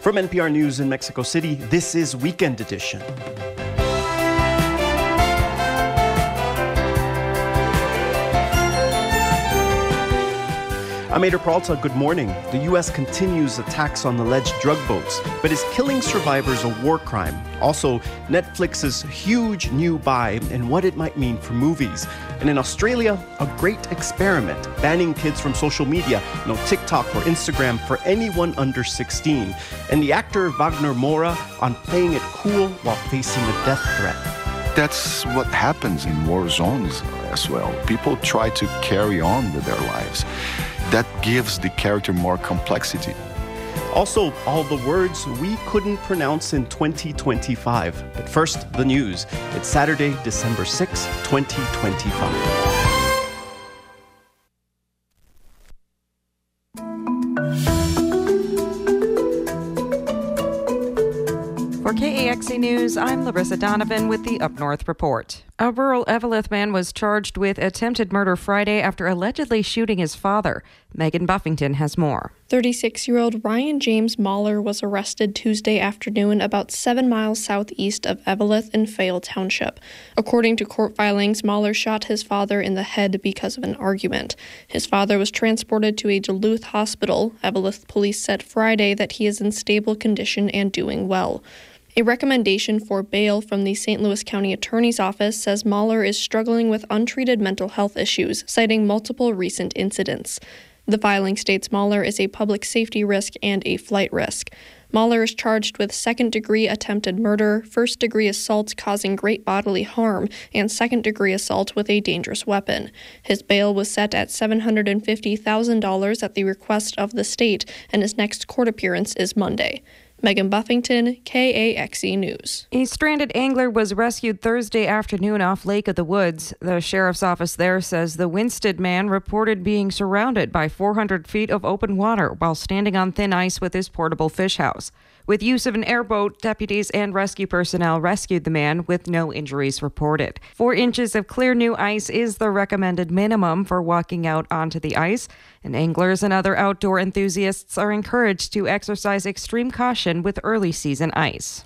From NPR News in Mexico City, this is Weekend Edition. I'm Ader Peralta. Good morning. The U.S. continues attacks on alleged drug boats, but is killing survivors a war crime? Also, Netflix's huge new buy and what it might mean for movies. And in Australia, a great experiment banning kids from social media, no TikTok or Instagram for anyone under 16. And the actor Wagner Moura on playing it cool while facing a death threat. That's what happens in war zones as well. People try to carry on with their lives. That gives the character more complexity. Also, all the words we couldn't pronounce in 2025. But first, the news. It's Saturday, December 6, 2025. For KAXE News, I'm Larissa Donovan with the Up North Report. A rural Eveleth man was charged with attempted murder Friday after allegedly shooting his father. Megan Buffington has more. 36-year-old Ryan James Mahler was arrested Tuesday afternoon about 7 miles southeast of Eveleth in Fayal Township. According to court filings, Mahler shot his father in the head because of an argument. His father was transported to a Duluth hospital. Eveleth police said Friday that he is in stable condition and doing well. A recommendation for bail from the St. Louis County Attorney's Office says Mahler is struggling with untreated mental health issues, citing multiple recent incidents. The filing states Mahler is a public safety risk and a flight risk. Mahler is charged with second-degree attempted murder, first-degree assault causing great bodily harm, and second-degree assault with a dangerous weapon. His bail was set at $750,000 at the request of the state, and his next court appearance is Monday. Megan Buffington, KAXE News. A stranded angler was rescued Thursday afternoon off Lake of the Woods. The sheriff's office there says the Winsted man reported being surrounded by 400 feet of open water while standing on thin ice with his portable fish house. With use of an airboat, deputies and rescue personnel rescued the man with no injuries reported. 4 inches of clear new ice is the recommended minimum for walking out onto the ice, and anglers and other outdoor enthusiasts are encouraged to exercise extreme caution with early season ice.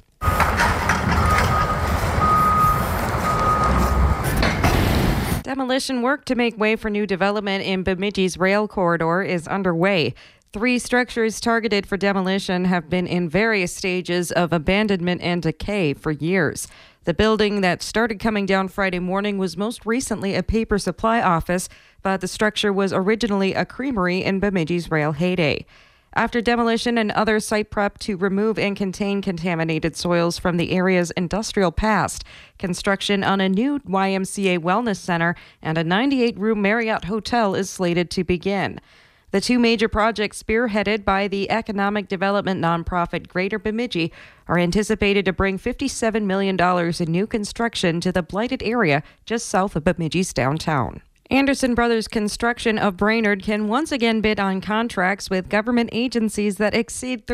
Demolition work to make way for new development in Bemidji's rail corridor is underway. 3 structures targeted for demolition have been in various stages of abandonment and decay for years. The building that started coming down Friday morning was most recently a paper supply office, but the structure was originally a creamery in Bemidji's rail heyday. After demolition and other site prep to remove and contain contaminated soils from the area's industrial past, construction on a new YMCA wellness center and a 98-room Marriott hotel is slated to begin. The 2 major projects spearheaded by the economic development nonprofit Greater Bemidji are anticipated to bring $57 million in new construction to the blighted area just south of Bemidji's downtown. Anderson Brothers Construction of Brainerd can once again bid on contracts with government agencies that exceed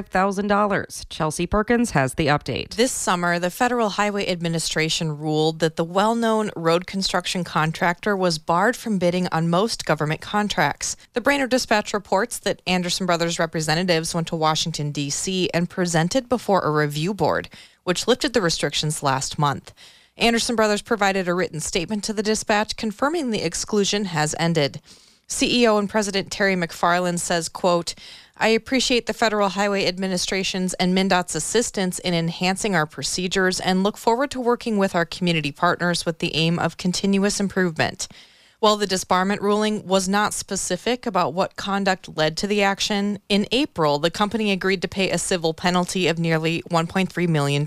$35,000. Chelsea Perkins has the update. This summer, the Federal Highway Administration ruled that the well-known road construction contractor was barred from bidding on most government contracts. The Brainerd Dispatch reports that Anderson Brothers representatives went to Washington, D.C. and presented before a review board, which lifted the restrictions last month. Anderson Brothers provided a written statement to the Dispatch confirming the exclusion has ended. CEO and President Terry McFarland says, quote, "I appreciate the Federal Highway Administration's and MnDOT's assistance in enhancing our procedures and look forward to working with our community partners with the aim of continuous improvement." While the disbarment ruling was not specific about what conduct led to the action, in April, the company agreed to pay a civil penalty of nearly $1.3 million.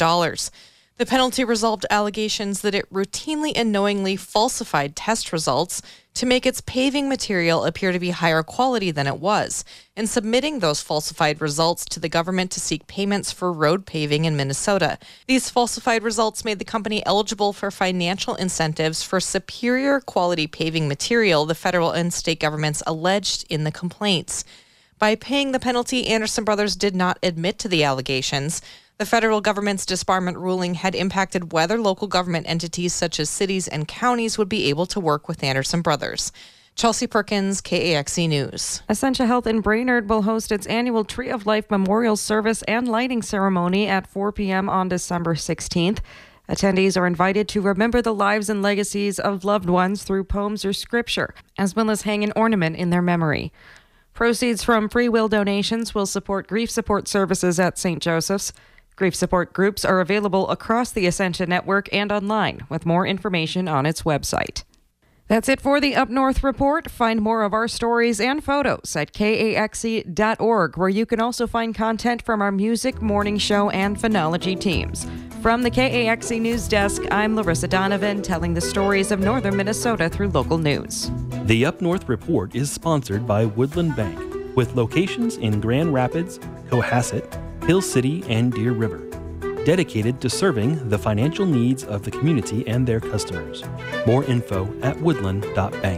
The penalty resolved allegations that it routinely and knowingly falsified test results to make its paving material appear to be higher quality than it was, and submitting those falsified results to the government to seek payments for road paving in Minnesota. These falsified results made the company eligible for financial incentives for superior quality paving material, the federal and state governments alleged in the complaints. By paying the penalty, Anderson Brothers did not admit to the allegations. The federal government's disbarment ruling had impacted whether local government entities such as cities and counties would be able to work with Anderson Brothers. Chelsea Perkins, KAXE News. Essentia Health in Brainerd will host its annual Tree of Life Memorial Service and lighting ceremony at 4 p.m. on December 16th. Attendees are invited to remember the lives and legacies of loved ones through poems or scripture, as well as hang an ornament in their memory. Proceeds from free will donations will support grief support services at St. Joseph's. Grief support groups are available across the Essentia network and online, with more information on its website. That's it for the Up North Report. Find more of our stories and photos at kaxe.org, where you can also find content from our music, morning show, and phonology teams. From the KAXE News Desk, I'm Larissa Donovan, telling the stories of northern Minnesota through local news. The Up North Report is sponsored by Woodland Bank, with locations in Grand Rapids, Cohasset, Hill City, and Deer River, dedicated to serving the financial needs of the community and their customers. More info at woodland.bank.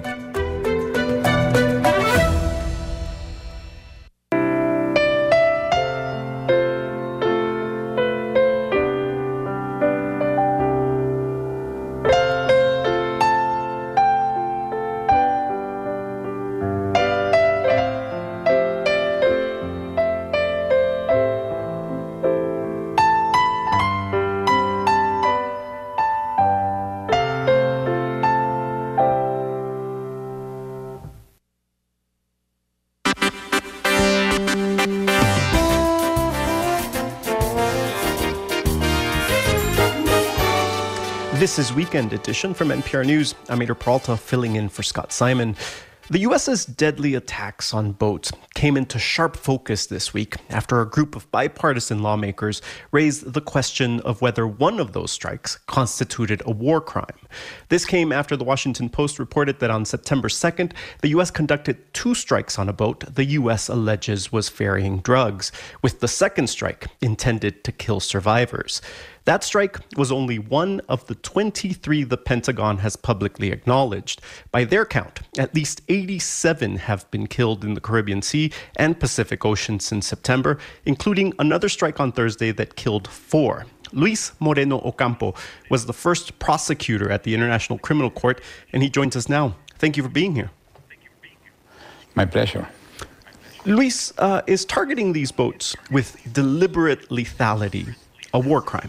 This is Weekend Edition from NPR News. I'm Ader Peralta, filling in for Scott Simon. The U.S.'s deadly attacks on boats came into sharp focus this week after a group of bipartisan lawmakers raised the question of whether one of those strikes constituted a war crime. This came after the Washington Post reported that on September 2nd, the U.S. conducted 2 strikes on a boat the U.S. alleges was ferrying drugs, with the second strike intended to kill survivors. That strike was only one of the 23 the Pentagon has publicly acknowledged. By their count, at least 87 have been killed in the Caribbean Sea and Pacific Ocean since September, including another strike on Thursday that killed 4. Luis Moreno Ocampo was the first prosecutor at the International Criminal Court, and he joins us now. Thank you for being here. My pleasure. Luis, is targeting these boats with deliberate lethality a war crime?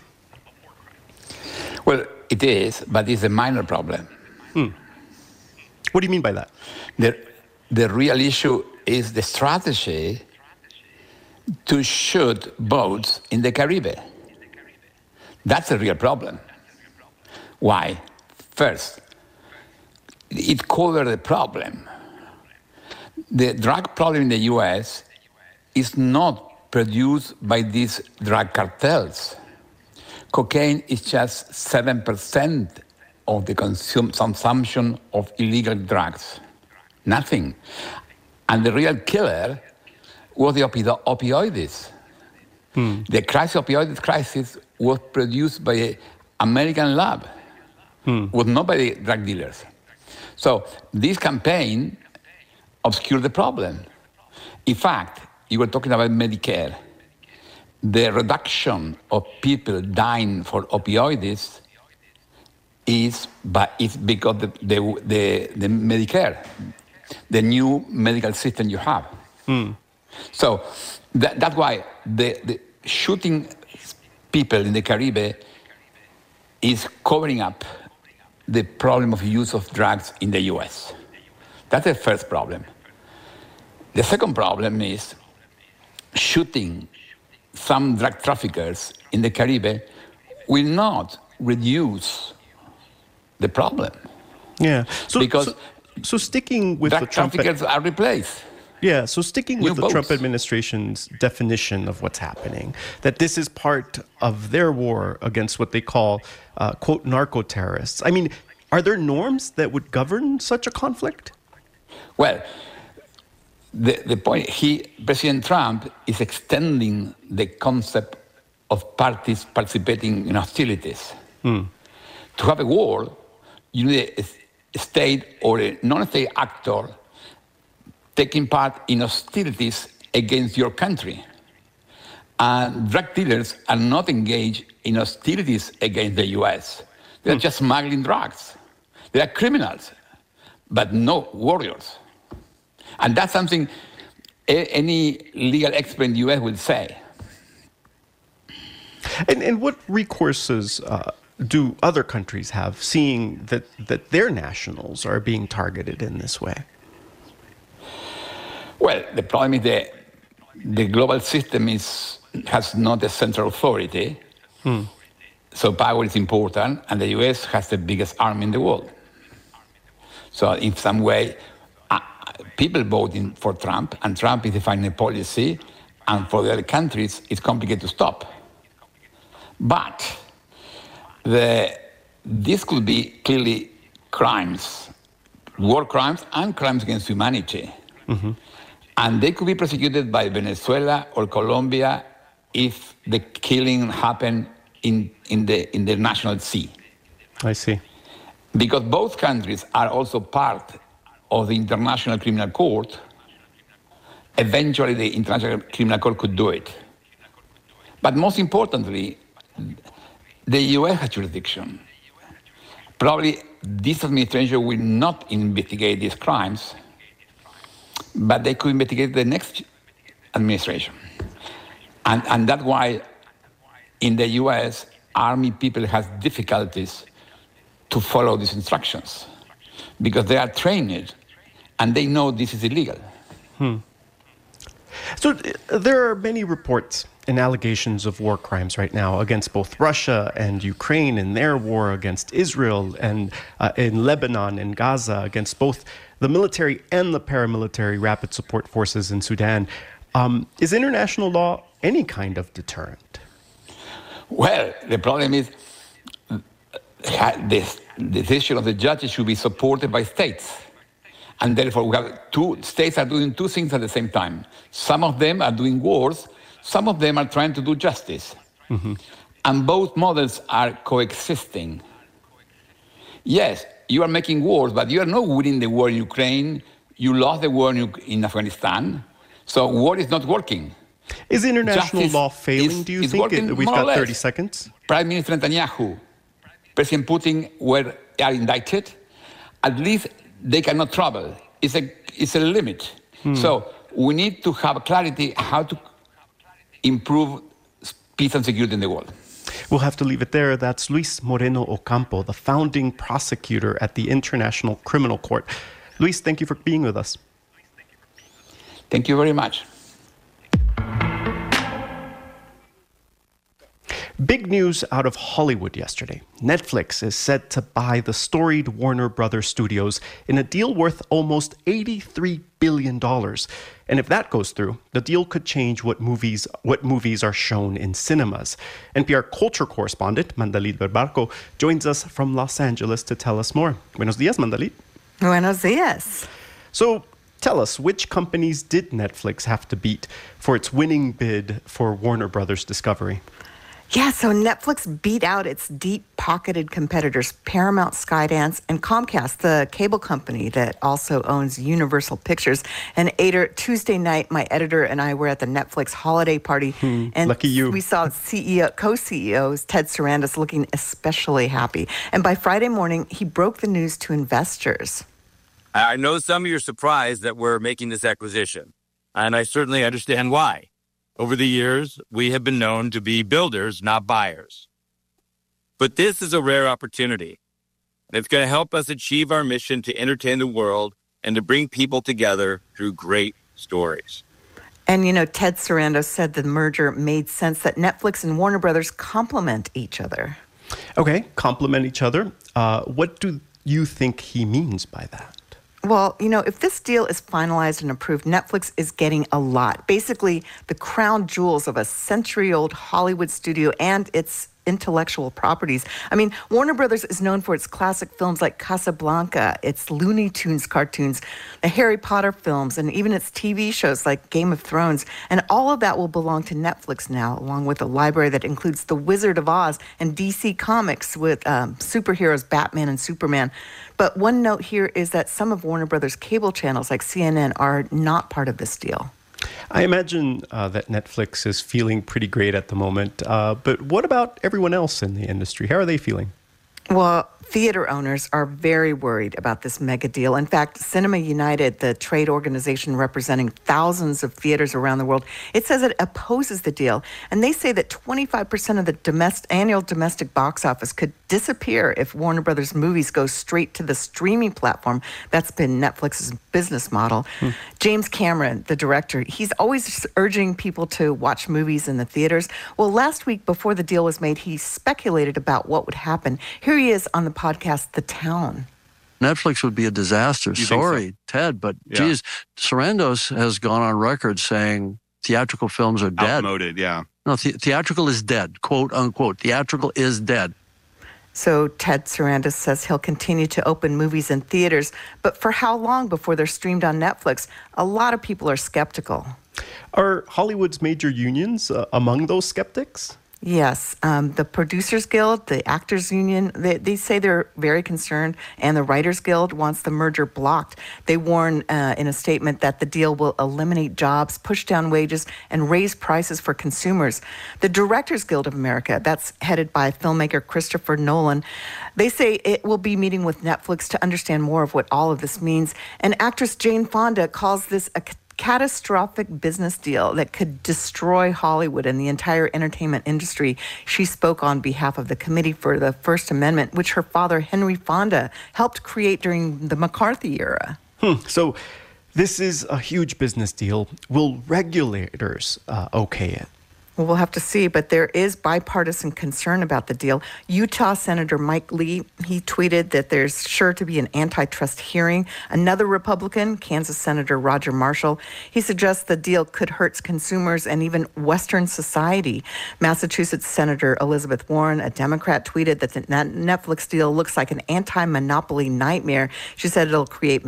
Well, it is, but it's a minor problem. What do you mean by that? The real issue is the strategy to shoot boats in the Caribbean. That's the real problem. Why? First, it covered the problem. The drug problem in the U.S. is not produced by these drug cartels. Cocaine is just 7% of the consumption of illegal drugs. Nothing. And the real killer was the opioids. The opioid crisis was produced by an American lab, was not by the drug dealers. So this campaign obscured the problem. In fact, you were talking about Medicare. The reduction of people dying for opioids is because of the Medicare, the new medical system you have. So that's why the shooting people in the Caribbean is covering up the problem of use of drugs in the U.S. That's the first problem. The second problem is shooting some drug traffickers in the Caribbean will not reduce the problem. Yeah. So sticking with drug the Trump traffickers are replaced. Yeah, so sticking with the boats. Trump administration's definition of what's happening, that this is part of their war against what they call, quote, narco-terrorists. I mean, are there norms that would govern such a conflict? Well, the point, President Trump is extending the concept of parties participating in hostilities. To have a war, you need a state or a non-state actor taking part in hostilities against your country. And drug dealers are not engaged in hostilities against the U.S. They're just smuggling drugs. They are criminals. but no warriors. And that's something any legal expert in the US will say. And what recourses do other countries have, seeing that their nationals are being targeted in this way? Well, the problem is the global system has not a central authority, so power is important, and the US has the biggest army in the world. So in some way, people voting for Trump, and Trump is defining a policy, and for the other countries, it's complicated to stop. But this could be clearly crimes, war crimes and crimes against humanity. Mm-hmm. And they could be prosecuted by Venezuela or Colombia if the killing happened in the national sea. I see. Because both countries are also part of the International Criminal Court, eventually the International Criminal Court could do it. But most importantly, the US has jurisdiction. Probably this administration will not investigate these crimes, but they could investigate the next administration. And that's why in the US, Army people have difficulties to follow these instructions because they are trained and they know this is illegal. So there are many reports and allegations of war crimes right now against both Russia and Ukraine in their war against Israel, and in Lebanon and Gaza against both the military and the paramilitary rapid support forces in Sudan. Is international law any kind of deterrent? Well, the problem is the decision of the judges should be supported by states. And therefore, we have two states are doing two things at the same time. Some of them are doing wars. Some of them are trying to do justice. Mm-hmm. And both models are coexisting. Yes, you are making wars, but you are not winning the war in Ukraine. You lost the war in Afghanistan. So war is not working. Is international law failing, do you think? We've got 30 seconds. Prime Minister Netanyahu, President Putin are indicted. At least they cannot travel. It's a limit. So we need to have clarity how to improve peace and security in the world. We'll have to leave it there. That's Luis Moreno Ocampo, the founding prosecutor at the International Criminal Court. Luis, thank you for being with us. Thank you very much. Big news out of Hollywood yesterday. Netflix is set to buy the storied Warner Brothers studios in a deal worth almost $83 billion. And if that goes through, the deal could change what movies are shown in cinemas. NPR culture correspondent Mandalit Berbarco joins us from Los Angeles to tell us more. Buenos días, Mandalit. Buenos días. So tell us, which companies did Netflix have to beat for its winning bid for Warner Brothers Discovery? Yeah, so Netflix beat out its deep-pocketed competitors, Paramount, Skydance, and Comcast, the cable company that also owns Universal Pictures. And Ader, Tuesday night, my editor and I were at the Netflix holiday party. And lucky you. We saw co-CEOs Ted Sarandos looking especially happy. And by Friday morning, he broke the news to investors. I know some of you are surprised that we're making this acquisition, and I certainly understand why. Over the years, we have been known to be builders, not buyers. But this is a rare opportunity. It's going to help us achieve our mission to entertain the world and to bring people together through great stories. And, Ted Sarandos said the merger made sense, that Netflix and Warner Brothers complement each other. Okay, complement each other. What do you think he means by that? Well, if this deal is finalized and approved, Netflix is getting a lot. Basically, the crown jewels of a century-old Hollywood studio and its intellectual properties. I mean, Warner Brothers is known for its classic films like Casablanca, its Looney Tunes cartoons, the Harry Potter films, and even its TV shows like Game of Thrones. And all of that will belong to Netflix now, along with a library that includes The Wizard of Oz and DC Comics with superheroes Batman and Superman. But one note here is that some of Warner Brothers' cable channels like CNN are not part of this deal. I imagine that Netflix is feeling pretty great at the moment. But what about everyone else in the industry? How are they feeling? Well, Theater owners are very worried about this mega deal. In fact, Cinema United, the trade organization representing thousands of theaters around the world, it says it opposes the deal. And they say that 25% of the annual domestic box office could disappear if Warner Brothers movies go straight to the streaming platform. That's been Netflix's business model. James Cameron, the director, he's always urging people to watch movies in the theaters. Well, last week before the deal was made, he speculated about what would happen. Here he is on the podcast The Town. Netflix would be a disaster. Sorry, Ted, but geez, Sarandos has gone on record saying theatrical films are dead. Outmoded, yeah. No, theatrical is dead, quote unquote. Theatrical is dead. So Ted Sarandos says he'll continue to open movies in theaters, but for how long before they're streamed on Netflix? A lot of people are skeptical. Are Hollywood's major unions among those skeptics? Yes, the Producers Guild, the Actors Union, they say they're very concerned, and the Writers Guild wants the merger blocked. They warn in a statement that the deal will eliminate jobs, push down wages, and raise prices for consumers. The Directors Guild of America, that's headed by filmmaker Christopher Nolan, they say it will be meeting with Netflix to understand more of what all of this means. And actress Jane Fonda calls this a catastrophic business deal that could destroy Hollywood and the entire entertainment industry. She spoke on behalf of the Committee for the First Amendment, which her father, Henry Fonda, helped create during the McCarthy era. So this is a huge business deal. Will regulators okay it? Well, we'll have to see, but there is bipartisan concern about the deal. Utah Senator Mike Lee, he tweeted that there's sure to be an antitrust hearing. Another Republican, Kansas Senator Roger Marshall, he suggests the deal could hurt consumers and even Western society. Massachusetts Senator Elizabeth Warren, a Democrat, tweeted that the Netflix deal looks like an anti-monopoly nightmare. She said it'll create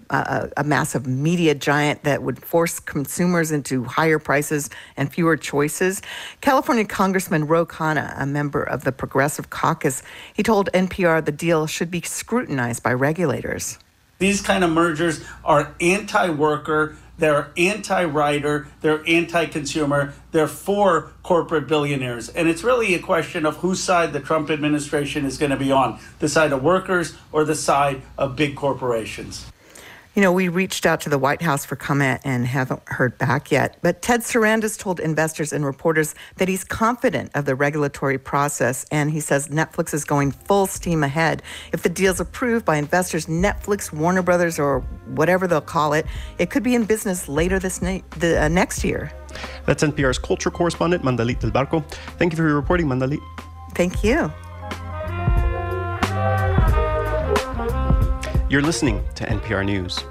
a massive media giant that would force consumers into higher prices and fewer choices. California Congressman Ro Khanna, a member of the Progressive Caucus, he told NPR the deal should be scrutinized by regulators. These kind of mergers are anti-worker, they're anti-writer, they're anti-consumer, they're for corporate billionaires. And it's really a question of whose side the Trump administration is going to be on, the side of workers or the side of big corporations. You know, we reached out to the White House for comment and haven't heard back yet. But Ted Sarandos told investors and reporters that he's confident of the regulatory process, and he says Netflix is going full steam ahead. If the deal's approved by investors, Netflix, Warner Brothers, or whatever they'll call it, it could be in business later next year. That's NPR's culture correspondent, Mandalit Del Barco. Thank you for your reporting, Mandalit. Thank you. You're listening to NPR News.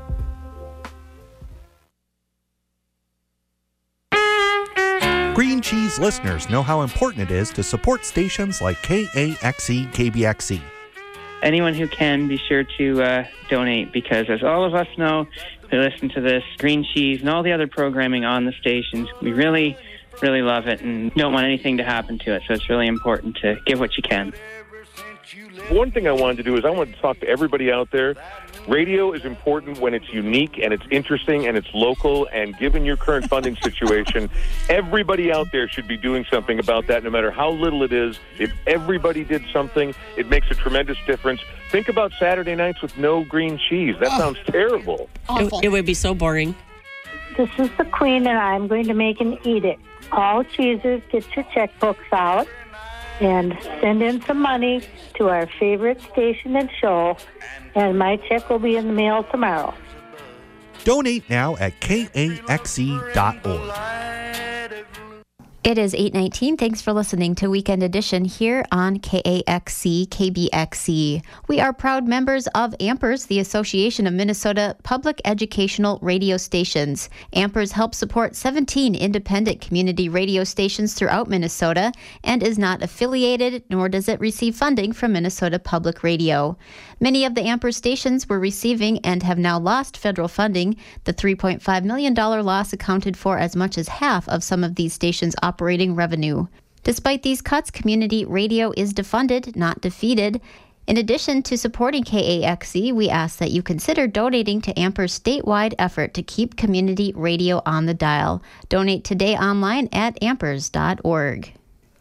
Green Cheese listeners know how important it is to support stations like KAXE, KBXE. Anyone who can, be sure to donate, because as all of us know who listen to this, Green Cheese and all the other programming on the stations, we really, really love it and don't want anything to happen to it. So it's really important to give what you can. One thing I wanted to do is I wanted to talk to everybody out there. Radio is important when it's unique and it's interesting and it's local, and given your current funding situation, everybody out there should be doing something about that, no matter how little it is. If everybody did something, it makes a tremendous difference. Think about Saturday nights with no green cheese. That sounds terrible. It would be so boring. This is the Queen, and I'm going to make an edict. All cheeses, get your checkbooks out and send in some money to our favorite station and show, and my check will be in the mail tomorrow. Donate now at kaxe.org. It is 8:19. Thanks for listening to Weekend Edition here on KAXE, KBXE. We are proud members of AMPERS, the Association of Minnesota Public Educational Radio Stations. AMPERS helps support 17 independent community radio stations throughout Minnesota and is not affiliated, nor does it receive funding from Minnesota Public Radio. Many of the AMPERS stations were receiving and have now lost federal funding. The $3.5 million loss accounted for as much as half of some of these stations' operating revenue. Despite these cuts, community radio is defunded, not defeated. In addition to supporting KAXE, we ask that you consider donating to AMPER's statewide effort to keep community radio on the dial. Donate today online at ampers.org.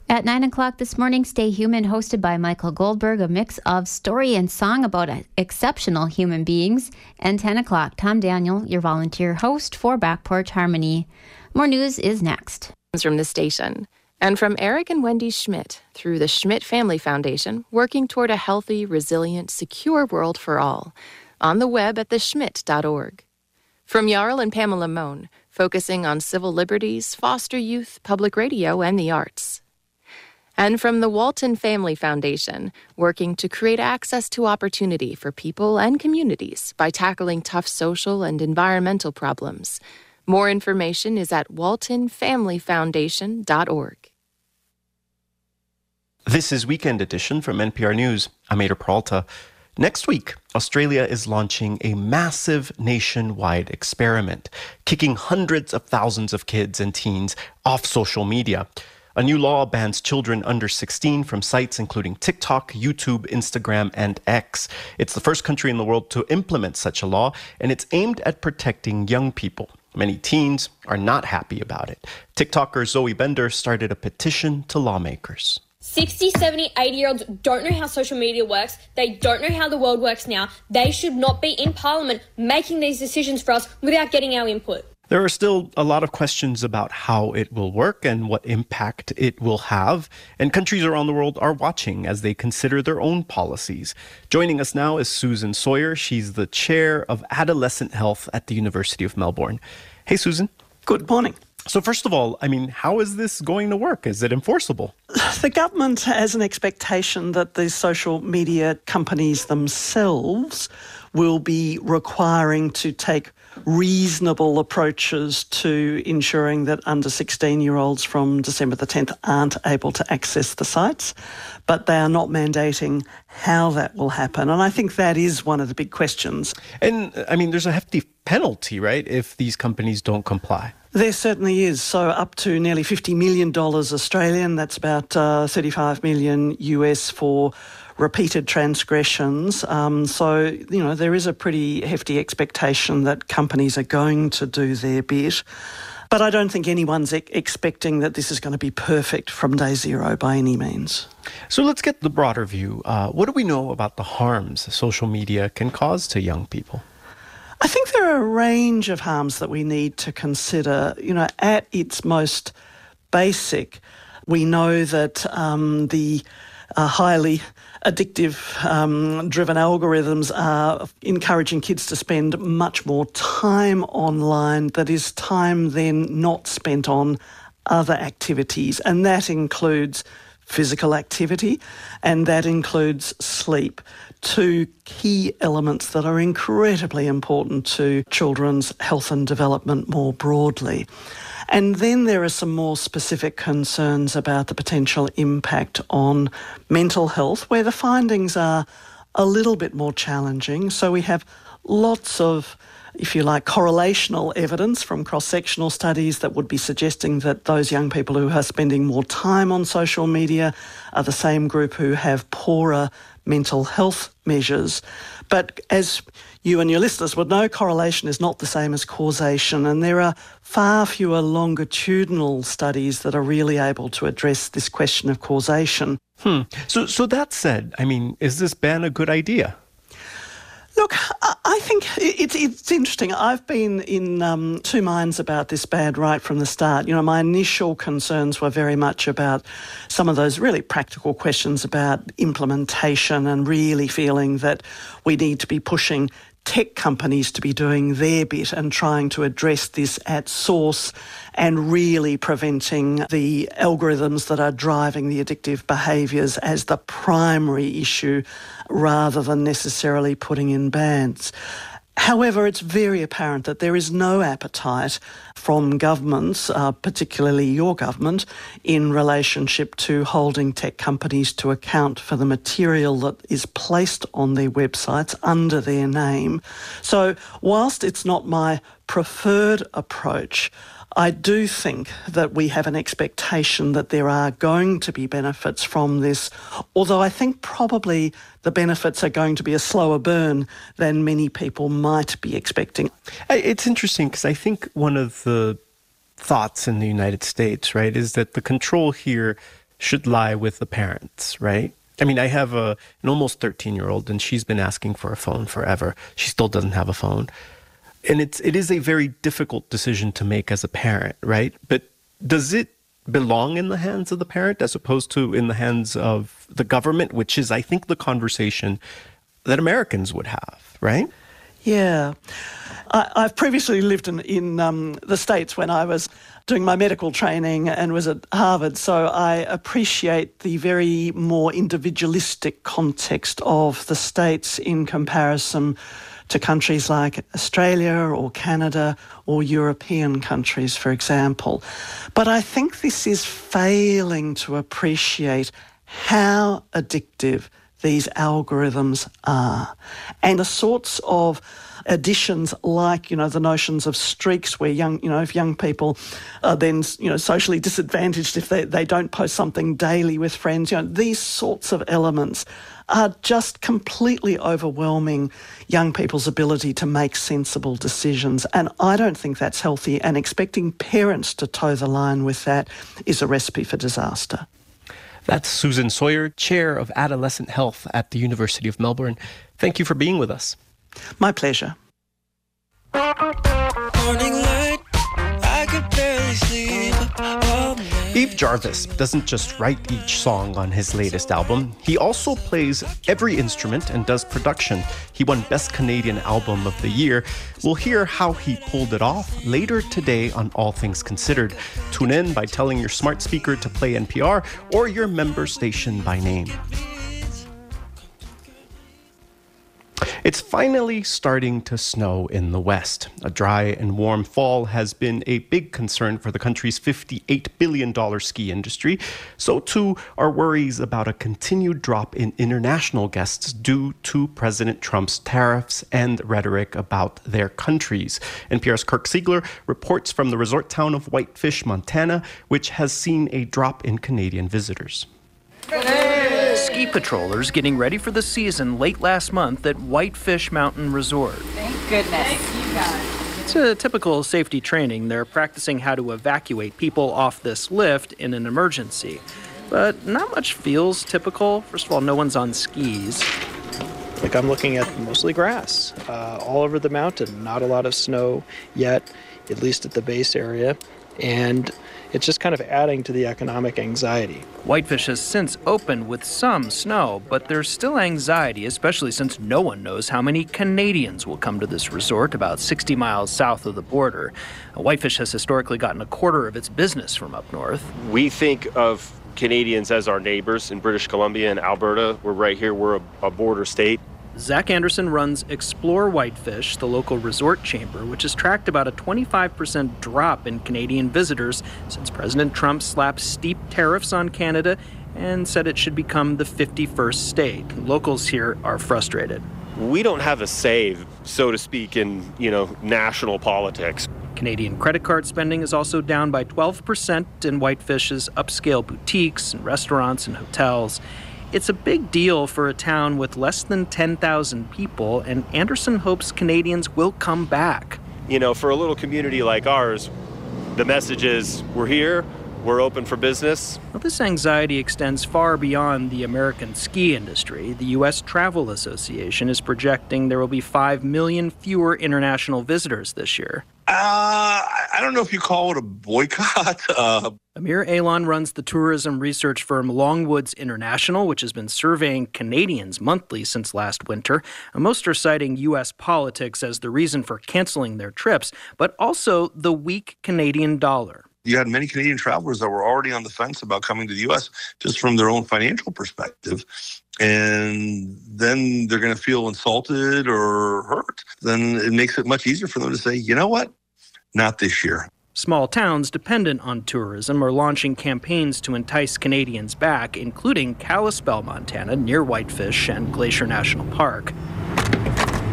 At 9 o'clock this morning, Stay Human, hosted by Michael Goldberg, a mix of story and song about exceptional human beings. And 10 o'clock, Tom Daniel, your volunteer host for Back Porch Harmony. More news is next. From the station. And from Eric and Wendy Schmidt through the Schmidt Family Foundation, working toward a healthy, resilient, secure world for all. On the web at theschmidt.org. From Jarl and Pamela Mohn, focusing on civil liberties, foster youth, public radio, and the arts. And from the Walton Family Foundation, working to create access to opportunity for people and communities by tackling tough social and environmental problems. More information is at waltonfamilyfoundation.org. This is Weekend Edition from NPR News. I'm Ada Peralta. Next week, Australia is launching a massive nationwide experiment, kicking hundreds of thousands of kids and teens off social media. A new law bans children under 16 from sites including TikTok, YouTube, Instagram, and X. It's the first country in the world to implement such a law, and it's aimed at protecting young people. Many teens are not happy about it. TikToker Zoe Bender started a petition to lawmakers. 60, 70, 80-year-olds don't know how social media works. They don't know how the world works now. They should not be in Parliament making these decisions for us without getting our input. There are still a lot of questions about how it will work and what impact it will have, and countries around the world are watching as they consider their own policies. Joining us now is Susan Sawyer. She's the chair of adolescent health at the University of Melbourne. Hey, Susan. Good morning. So first of all, how is this going to work? Is it enforceable? The government has an expectation that the social media companies themselves will be requiring to take reasonable approaches to ensuring that under 16-year-olds from December the 10th aren't able to access the sites, but they are not mandating how that will happen. And I think that is one of the big questions. And, there's a hefty penalty, right, if these companies don't comply? There certainly is. So up to nearly $50 million Australian, that's about 35 million US for repeated transgressions. There is a pretty hefty expectation that companies are going to do their bit. But I don't think anyone's expecting that this is going to be perfect from day zero by any means. So let's get the broader view. What do we know about the harms social media can cause to young people? I think there are a range of harms that we need to consider. At its most basic, we know that the highly addictive driven algorithms are encouraging kids to spend much more time online, that is time then not spent on other activities, and that includes physical activity and that includes sleep. Two key elements that are incredibly important to children's health and development more broadly. And then there are some more specific concerns about the potential impact on mental health, where the findings are a little bit more challenging. So we have lots of, if you like, correlational evidence from cross-sectional studies that would be suggesting that those young people who are spending more time on social media are the same group who have poorer mental health measures. But as you and your listeners would know, correlation is not the same as causation, and there are far fewer longitudinal studies that are really able to address this question of causation. So that said, is this ban a good idea? Look, I think it's interesting. I've been in two minds about this ban right from the start. My initial concerns were very much about some of those really practical questions about implementation and really feeling that we need to be pushing tech companies to be doing their bit and trying to address this at source and really preventing the algorithms that are driving the addictive behaviours as the primary issue rather than necessarily putting in bans. However, it's very apparent that there is no appetite from governments, particularly your government, in relationship to holding tech companies to account for the material that is placed on their websites under their name. So whilst it's not my preferred approach, I do think that we have an expectation that there are going to be benefits from this, although I think probably the benefits are going to be a slower burn than many people might be expecting. It's interesting because I think one of the thoughts in the United States, right, is that the control here should lie with the parents, right? I mean, I have an almost 13-year-old, and she's been asking for a phone forever. She still doesn't have a phone. And it is a very difficult decision to make as a parent, right? But does it belong in the hands of the parent as opposed to in the hands of the government, which is, I think, the conversation that Americans would have, right? Yeah. I've previously lived in the States when I was doing my medical training and was at Harvard, so I appreciate the very more individualistic context of the States in comparison to countries like Australia or Canada or European countries, for example. But I think this is failing to appreciate how addictive these algorithms are, and the sorts of additions like, the notions of streaks where if young people are then, socially disadvantaged if they don't post something daily with friends, these sorts of elements are just completely overwhelming young people's ability to make sensible decisions. And I don't think that's healthy, and expecting parents to toe the line with that is a recipe for disaster. That's Susan Sawyer, Chair of Adolescent Health at the University of Melbourne. Thank you for being with us. My pleasure. Morning light, I could barely sleep all night. Eve Jarvis doesn't just write each song on his latest album. He also plays every instrument and does production. He won Best Canadian Album of the Year. We'll hear how he pulled it off later today on All Things Considered. Tune in by telling your smart speaker to play NPR or your member station by name. It's finally starting to snow in the West. A dry and warm fall has been a big concern for the country's $58 billion ski industry. So too are worries about a continued drop in international guests due to President Trump's tariffs and rhetoric about their countries. NPR's Kirk Siegler reports from the resort town of Whitefish, Montana, which has seen a drop in Canadian visitors. Ski patrollers getting ready for the season late last month at Whitefish Mountain Resort. Thank goodness. Thank you, guys. It's a typical safety training. They're practicing how to evacuate people off this lift in an emergency. But not much feels typical. First of all, no one's on skis. Like, I'm looking at mostly grass all over the mountain. Not a lot of snow yet, at least at the base area. And it's just kind of adding to the economic anxiety. Whitefish has since opened with some snow, but there's still anxiety, especially since no one knows how many Canadians will come to this resort about 60 miles south of the border. Whitefish has historically gotten a quarter of its business from up north. We think of Canadians as our neighbors in British Columbia and Alberta. We're right here. We're a border state. Zach Anderson runs Explore Whitefish, the local resort chamber, which has tracked about a 25% drop in Canadian visitors since President Trump slapped steep tariffs on Canada and said it should become the 51st state. Locals here are frustrated. We don't have a say, so to speak, in, national politics. Canadian credit card spending is also down by 12% in Whitefish's upscale boutiques and restaurants and hotels. It's a big deal for a town with less than 10,000 people, and Anderson hopes Canadians will come back. For a little community like ours, the message is we're here, we're open for business. Well, this anxiety extends far beyond the American ski industry. The U.S. Travel Association is projecting there will be 5 million fewer international visitors this year. I don't know if you call it a boycott. Amir Alon runs the tourism research firm Longwoods International, which has been surveying Canadians monthly since last winter. Most are citing U.S. politics as the reason for canceling their trips, but also the weak Canadian dollar. You had many Canadian travelers that were already on the fence about coming to the U.S. just from their own financial perspective. And then they're going to feel insulted or hurt. Then it makes it much easier for them to say, you know what? Not this year. Small towns dependent on tourism are launching campaigns to entice Canadians back, including Kalispell, Montana, near Whitefish and Glacier National Park.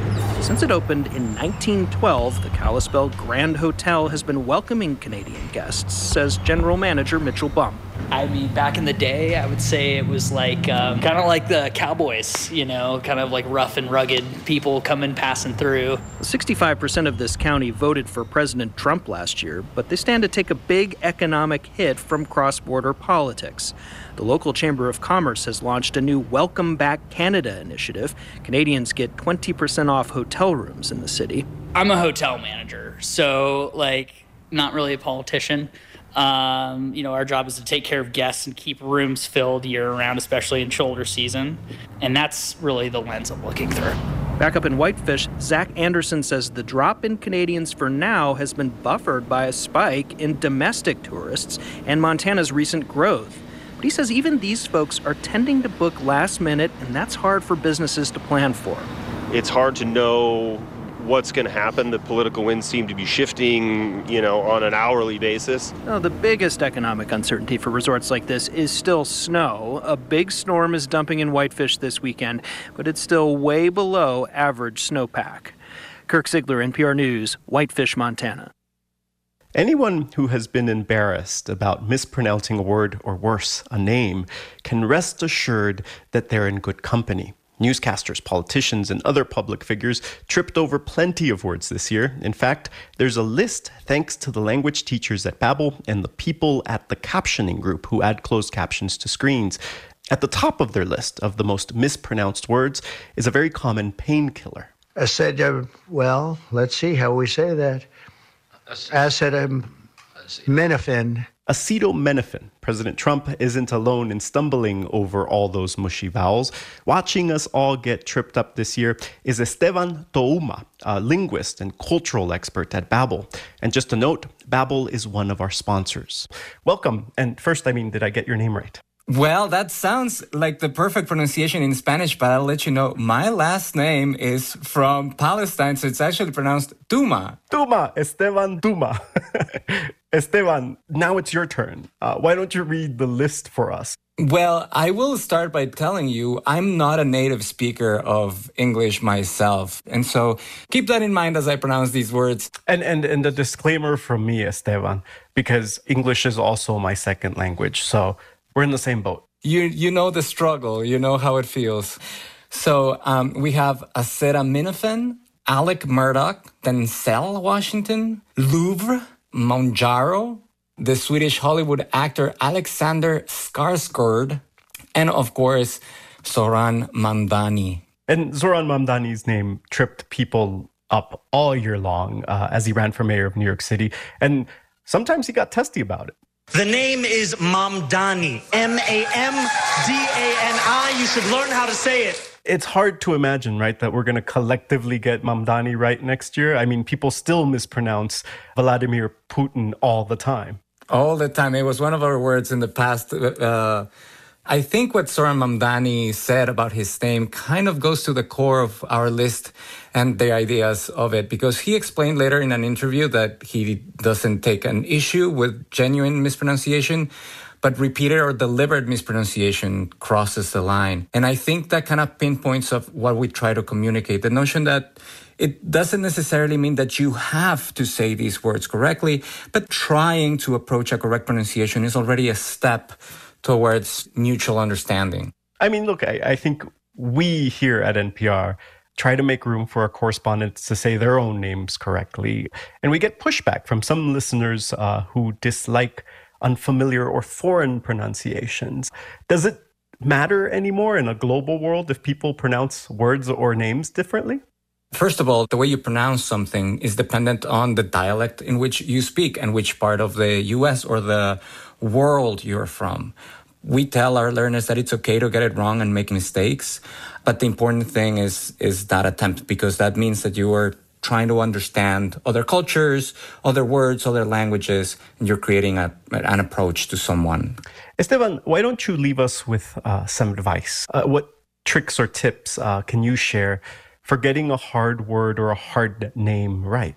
Since it opened in 1912, the Kalispell Grand Hotel has been welcoming Canadian guests, says General Manager Mitchell Bum. I mean, back in the day, I would say it was like kind of like the cowboys, kind of like rough and rugged people coming, passing through. 65% of this county voted for President Trump last year, but they stand to take a big economic hit from cross-border politics. The local Chamber of Commerce has launched a new Welcome Back Canada initiative. Canadians get 20% off hotel rooms in the city. I'm a hotel manager, so not really a politician. Our job is to take care of guests and keep rooms filled year-round, especially in shoulder season. And that's really the lens I'm looking through. Back up in Whitefish, Zach Anderson says the drop in Canadians for now has been buffered by a spike in domestic tourists and Montana's recent growth. But he says even these folks are tending to book last minute, and that's hard for businesses to plan for. It's hard to know what's going to happen. The political winds seem to be shifting, on an hourly basis. The biggest economic uncertainty for resorts like this is still snow. A big storm is dumping in Whitefish this weekend, but it's still way below average snowpack. Kirk Ziegler, NPR News, Whitefish, Montana. Anyone who has been embarrassed about mispronouncing a word or worse, a name, can rest assured that they're in good company. Newscasters, politicians, and other public figures tripped over plenty of words this year. In fact, there's a list thanks to the language teachers at Babbel and the people at the captioning group who add closed captions to screens. At the top of their list of the most mispronounced words is a very common painkiller. Well, let's see how we say that. Acetaminophen. Acetaminophen. President Trump isn't alone in stumbling over all those mushy vowels. Watching us all get tripped up this year is Esteban Touma, a linguist and cultural expert at Babbel. And just a note, Babbel is one of our sponsors. Welcome. And first, did I get your name right? Well, that sounds like the perfect pronunciation in Spanish, but I'll let you know, my last name is from Palestine, so it's actually pronounced Touma. Touma, Esteban Touma. Esteban, now it's your turn. Why don't you read the list for us? Well, I will start by telling you I'm not a native speaker of English myself. And so keep that in mind as I pronounce these words. And the disclaimer from me, Esteban, because English is also my second language. So we're in the same boat. You know the struggle. You know how it feels. So we have acetaminophen, Alec Murdoch, Denzel Washington, Louvre, Monjaro, the Swedish Hollywood actor Alexander Skarsgård, and of course, Zoran Mamdani. And Zoran Mamdani's name tripped people up all year long as he ran for mayor of New York City. And sometimes he got testy about it. The name is Mamdani, M-A-M-D-A-N-I. You should learn how to say it. It's hard to imagine, right, that we're going to collectively get Mamdani right next year. People still mispronounce Vladimir Putin all the time. All the time. It was one of our words in the past. I think what Zoran Mamdani said about his name kind of goes to the core of our list and the ideas of it, because he explained later in an interview that he doesn't take an issue with genuine mispronunciation, but repeated or deliberate mispronunciation crosses the line. And I think that kind of pinpoints of what we try to communicate, the notion that it doesn't necessarily mean that you have to say these words correctly, but trying to approach a correct pronunciation is already a step towards mutual understanding. Look, I think we here at NPR try to make room for our correspondents to say their own names correctly. And we get pushback from some listeners who dislike unfamiliar or foreign pronunciations. Does it matter anymore in a global world if people pronounce words or names differently? First of all, the way you pronounce something is dependent on the dialect in which you speak and which part of the US or the world you're from. We tell our learners that it's okay to get it wrong and make mistakes, but the important thing is that attempt, because that means that you are trying to understand other cultures, other words, other languages, and you're creating an approach to someone. Esteban, why don't you leave us with some advice? What tricks or tips can you share for getting a hard word or a hard name right?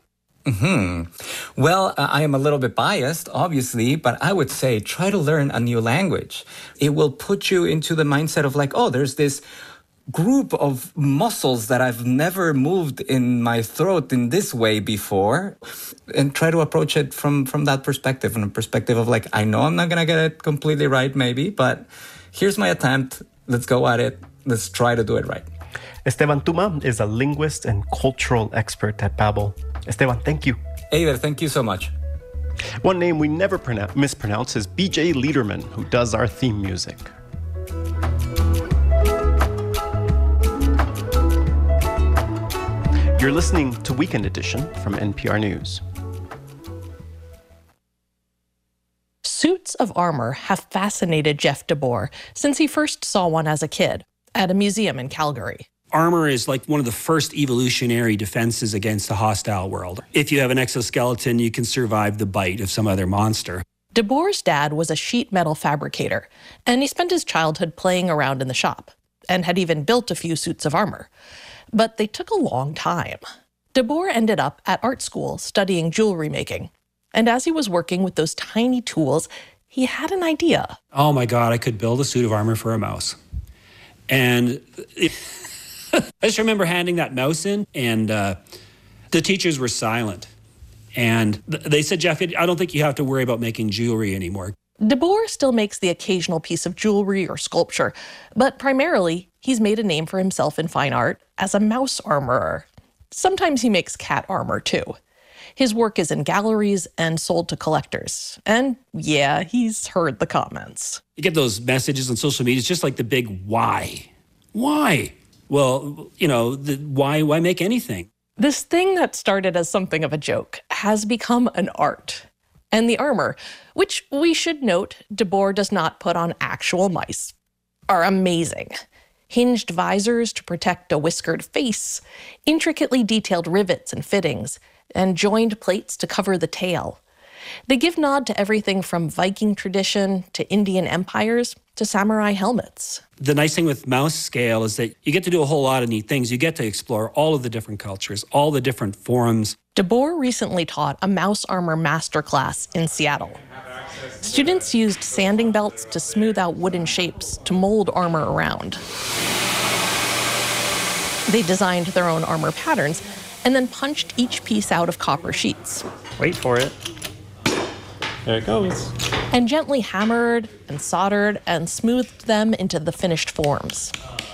Well, I am a little bit biased, obviously, but I would say try to learn a new language. It will put you into the mindset of there's this group of muscles that I've never moved in my throat in this way before, and try to approach it from that perspective, from a perspective of like, I know I'm not going to get it completely right maybe, but here's my attempt. Let's go at it. Let's try to do it right. Esteban Tuma is a linguist and cultural expert at Babbel. Esteban, thank you. Eider, thank you so much. One name we never mispronounce is BJ Liederman, who does our theme music. You're listening to Weekend Edition from NPR News. Suits of armor have fascinated Jeff DeBoer since he first saw one as a kid at a museum in Calgary. Armor is like one of the first evolutionary defenses against a hostile world. If you have an exoskeleton, you can survive the bite of some other monster. DeBoer's dad was a sheet metal fabricator, and he spent his childhood playing around in the shop, and had even built a few suits of armor. But they took a long time. DeBoer ended up at art school studying jewelry making, and as he was working with those tiny tools, he had an idea. Oh my God, I could build a suit of armor for a mouse. And I just remember handing that mouse in, and the teachers were silent. And they said, Jeff, I don't think you have to worry about making jewelry anymore. DeBoer still makes the occasional piece of jewelry or sculpture, but primarily, he's made a name for himself in fine art as a mouse armorer. Sometimes he makes cat armor, too. His work is in galleries and sold to collectors. And yeah, he's heard the comments. You get those messages on social media, it's just like the big why. Why? Well, you know, why make anything? This thing that started as something of a joke has become an art. And the armor, which we should note DeBoer does not put on actual mice, are amazing. Hinged visors to protect a whiskered face, intricately detailed rivets and fittings, and joined plates to cover the tail. They give nod to everything from Viking tradition to Indian empires to samurai helmets. The nice thing with mouse scale is that you get to do a whole lot of neat things. You get to explore all of the different cultures, all the different forms. DeBoer recently taught a mouse armor masterclass in Seattle. Students used sanding belts to smooth out wooden shapes to mold armor around. They designed their own armor patterns and then punched each piece out of copper sheets. Wait for it. There it goes. And gently hammered and soldered and smoothed them into the finished forms.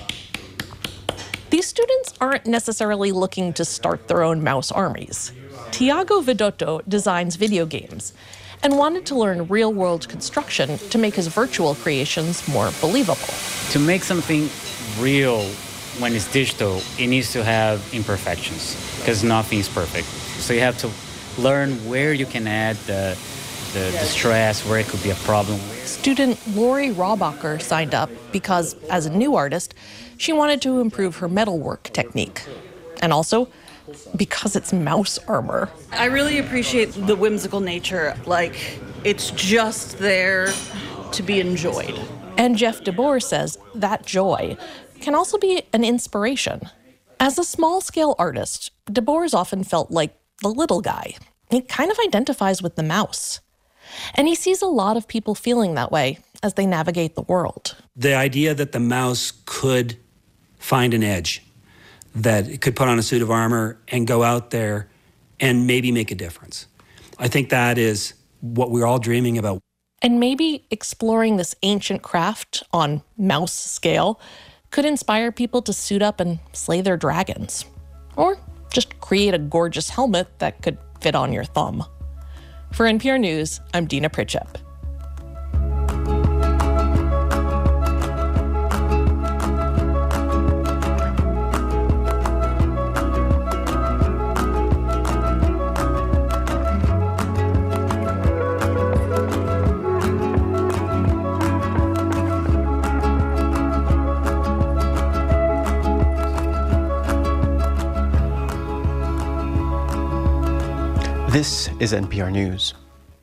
These students aren't necessarily looking to start their own mouse armies. Tiago Vidotto designs video games and wanted to learn real-world construction to make his virtual creations more believable. To make something real when it's digital, it needs to have imperfections because nothing is perfect. So you have to learn where you can add the stress, where it could be a problem. Student Lori Rawbacher signed up because, as a new artist, she wanted to improve her metalwork technique. And also, because it's mouse armor. I really appreciate the whimsical nature. Like, it's just there to be enjoyed. And Jeff DeBoer says that joy can also be an inspiration. As a small-scale artist, DeBoer's often felt like the little guy. He kind of identifies with the mouse. And he sees a lot of people feeling that way as they navigate the world. The idea that the mouse could find an edge, that it could put on a suit of armor and go out there and maybe make a difference. I think that is what we're all dreaming about. And maybe exploring this ancient craft on mouse scale could inspire people to suit up and slay their dragons. Or just create a gorgeous helmet that could fit on your thumb. For NPR News, I'm Dina Pritchett. This is NPR News.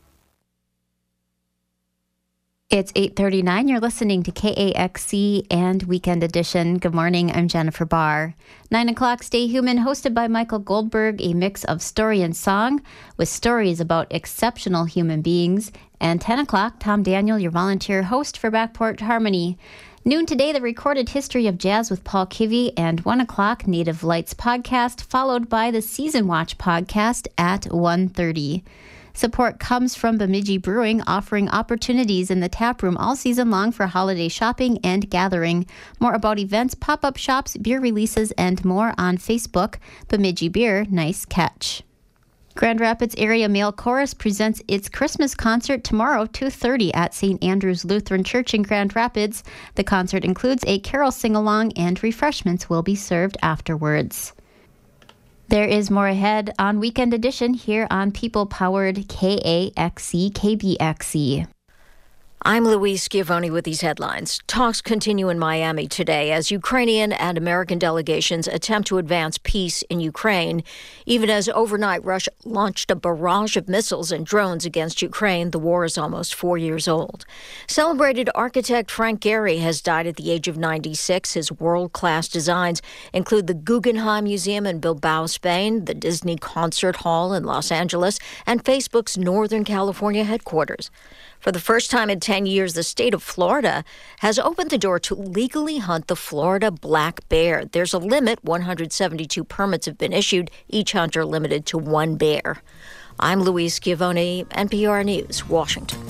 It's 8:39. You're listening to KAXC and Weekend Edition. Good morning. I'm Jennifer Barr. 9 o'clock, Stay Human, hosted by Michael Goldberg, a mix of story and song with stories about exceptional human beings. And 10 o'clock, Tom Daniel, your volunteer host for Backport Harmony. Noon today, the Recorded History of Jazz with Paul Kivy, and 1 o'clock, Native Lights podcast, followed by the Season Watch podcast at 1:30. Support comes from Bemidji Brewing, offering opportunities in the tap room all season long for holiday shopping and gathering. More about events, pop-up shops, beer releases, and more on Facebook. Bemidji Beer, nice catch. Grand Rapids Area Male Chorus presents its Christmas concert tomorrow, 2:30 at St. Andrew's Lutheran Church in Grand Rapids. The concert includes a carol sing-along and refreshments will be served afterwards. There is more ahead on Weekend Edition here on People-Powered KAXC, KBXC. I'm Louise Schiavone with these headlines. Talks continue in Miami today as Ukrainian and American delegations attempt to advance peace in Ukraine. Even as overnight Russia launched a barrage of missiles and drones against Ukraine, the war is almost 4 years old. Celebrated architect Frank Gehry has died at the age of 96. His world-class designs include the Guggenheim Museum in Bilbao, Spain, the Disney Concert Hall in Los Angeles, and Facebook's Northern California headquarters. For the first time in 10 years, the state of Florida has opened the door to legally hunt the Florida black bear. There's a limit. 172 permits have been issued, each hunter limited to one bear. I'm Louise Schiavone, NPR News, Washington.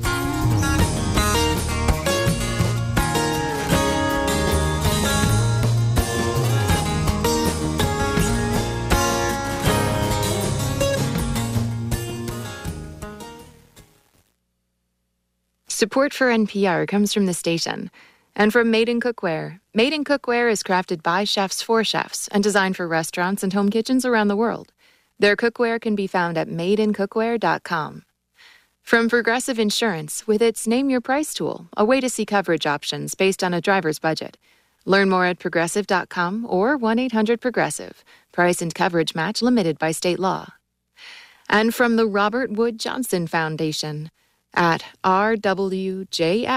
Support for NPR comes from the station and from Made in Cookware. Made in Cookware is crafted by chefs for chefs and designed for restaurants and home kitchens around the world. Their cookware can be found at madeincookware.com. From Progressive Insurance, with its Name Your Price tool, a way to see coverage options based on a driver's budget. Learn more at progressive.com or 1-800-PROGRESSIVE. Price and coverage match limited by state law. And from the Robert Wood Johnson Foundation at rwjf.org.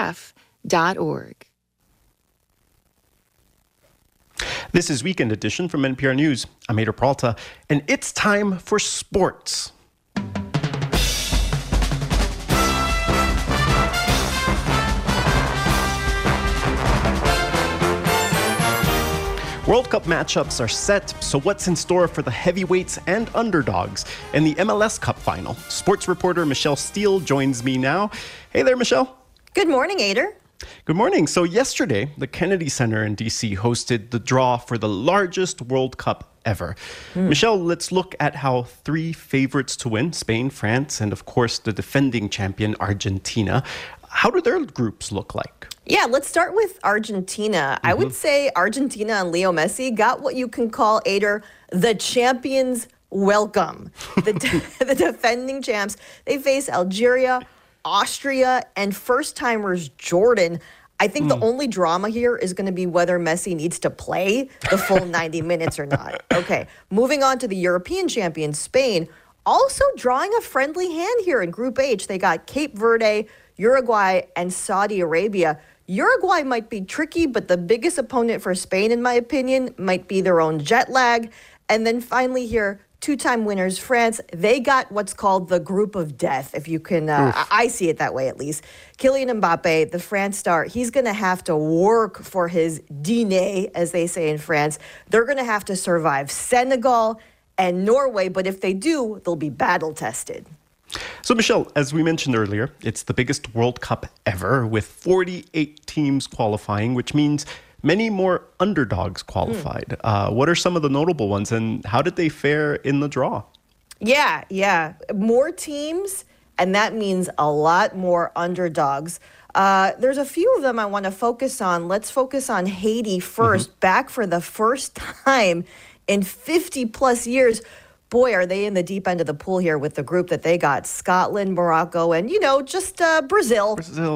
This is Weekend Edition from NPR News. I'm Ader Peralta, and it's time for sports. World Cup matchups are set, so what's in store for the heavyweights and underdogs in the MLS Cup final? Sports reporter Michelle Steele joins me now. Hey there, Michelle. Good morning, Ader. Good morning. So yesterday, the Kennedy Center in D.C. hosted the draw for the largest World Cup ever. Michelle, let's look at how three favorites to win, Spain, France, and of course the defending champion, Argentina. How do their groups look like? Yeah, let's start with Argentina. I would say Argentina and Leo Messi got what you can call, Ader, the champions welcome. The defending champs, they face Algeria, Austria, and first-timers Jordan. I think the only drama here is going to be whether Messi needs to play the full 90 minutes or not. Okay, moving on to the European champions, Spain, also drawing a friendly hand here in Group H. They got Cape Verde, Uruguay, and Saudi Arabia. Uruguay might be tricky, but the biggest opponent for Spain, in my opinion, might be their own jet lag. And then finally here, two-time winners, France, they got what's called the group of death, if you can, I see it that way at least. Kylian Mbappe, the France star, he's going to have to work for his dîner, as they say in France. They're going to have to survive Senegal and Norway, but if they do, they'll be battle-tested. So, Michelle, as we mentioned earlier, it's the biggest World Cup ever with 48 teams qualifying, which means many more underdogs qualified. What are some of the notable ones, and how did they fare in the draw? Yeah. More teams, and that means a lot more underdogs. There's a few of them I want to focus on. Let's focus on Haiti first. Back for the first time in 50-plus years. Boy, are they in the deep end of the pool here with the group that they got. Scotland, Morocco, and, just Brazil.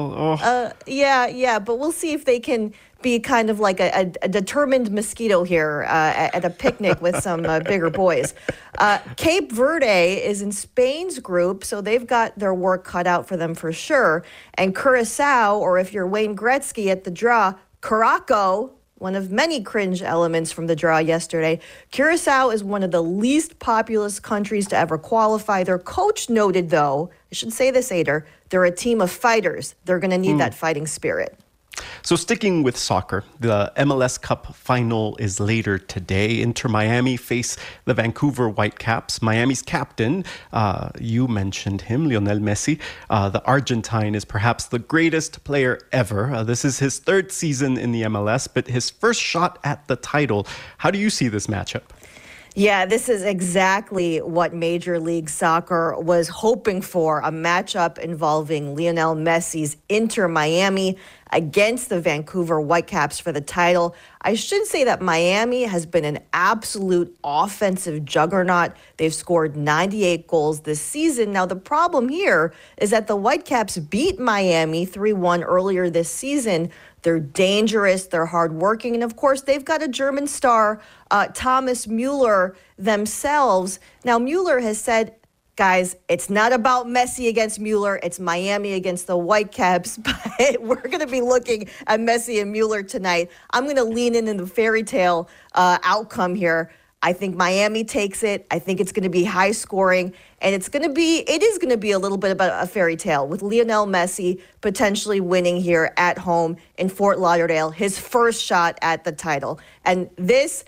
Yeah, but we'll see if they can be kind of like a determined mosquito here at a picnic with some bigger boys. Cape Verde is in Spain's group, so they've got their work cut out for them for sure. And Curacao, or if you're Wayne Gretzky at the draw, Caraco, one of many cringe elements from the draw yesterday. Curacao is one of the least populous countries to ever qualify. Their coach noted, though, I should say this, Ader, they're a team of fighters. They're going to need that fighting spirit. So sticking with soccer, the MLS Cup final is later today. Inter Miami face the Vancouver Whitecaps. Miami's captain, you mentioned him, Lionel Messi. The Argentine is perhaps the greatest player ever. This is his third season in the MLS, but his first shot at the title. How do you see this matchup? Yeah, this is exactly what Major League Soccer was hoping for, a matchup involving Lionel Messi's Inter Miami against the Vancouver Whitecaps for the title. I should say that Miami has been an absolute offensive juggernaut. They've scored 98 goals this season. Now, the problem here is that the Whitecaps beat Miami 3-1 earlier this season. They're dangerous, they're hardworking, and of course, they've got a German star, Thomas Müller, themselves. Now, Müller has said, guys, it's not about Messi against Müller, it's Miami against the Whitecaps, but we're going to be looking at Messi and Müller tonight. I'm going to lean in the fairy tale outcome here. I think Miami takes it. I think it's going to be high scoring, and it is going to be a little bit about a fairy tale with Lionel Messi potentially winning here at home in Fort Lauderdale, his first shot at the title. And this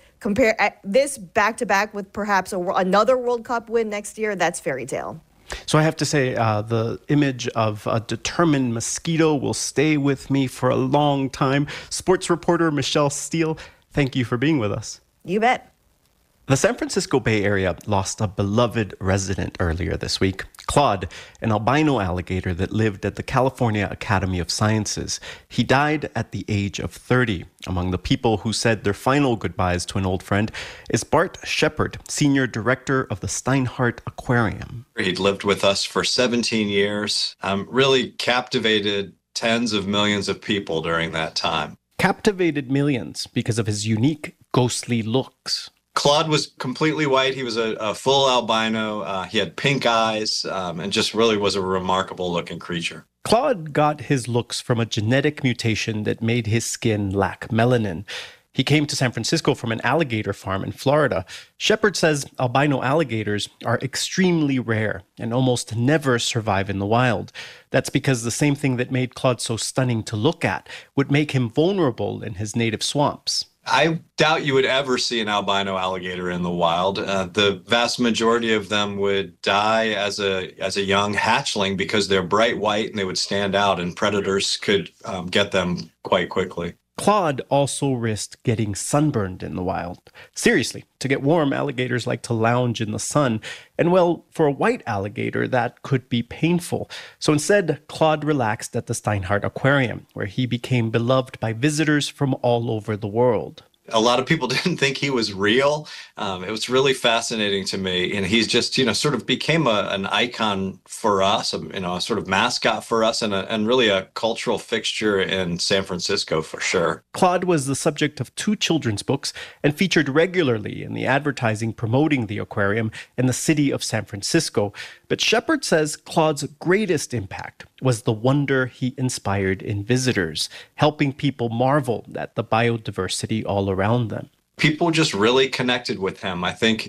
back to back with perhaps another World Cup win next year, that's fairy tale. So I have to say, the image of a determined mosquito will stay with me for a long time. Sports reporter Michelle Steele, thank you for being with us. You bet. The San Francisco Bay Area lost a beloved resident earlier this week. Claude, an albino alligator that lived at the California Academy of Sciences. He died at the age of 30. Among the people who said their final goodbyes to an old friend is Bart Shepard, Senior Director of the Steinhardt Aquarium. He'd lived with us for 17 years, really captivated tens of millions of people during that time. Captivated millions because of his unique, ghostly looks. Claude was completely white. He was a full albino. He had pink eyes and just really was a remarkable looking creature. Claude got his looks from a genetic mutation that made his skin lack melanin. He came to San Francisco from an alligator farm in Florida. Shepard says albino alligators are extremely rare and almost never survive in the wild. That's because the same thing that made Claude so stunning to look at would make him vulnerable in his native swamps. I doubt you would ever see an albino alligator in the wild. The vast majority of them would die as a young hatchling because they're bright white and they would stand out and predators could get them quite quickly. Claude also risked getting sunburned in the wild. Seriously, to get warm, alligators like to lounge in the sun. And well, for a white alligator, that could be painful. So instead, Claude relaxed at the Steinhardt Aquarium, where he became beloved by visitors from all over the world. A lot of people didn't think he was real. It was really fascinating to me. And he's just, sort of became an icon for us, a sort of mascot for us and really a cultural fixture in San Francisco for sure. Claude was the subject of 2 children's books and featured regularly in the advertising promoting the aquarium in the city of San Francisco. But Shepard says Claude's greatest impact was the wonder he inspired in visitors, helping people marvel at the biodiversity all around them. People just really connected with him. I think,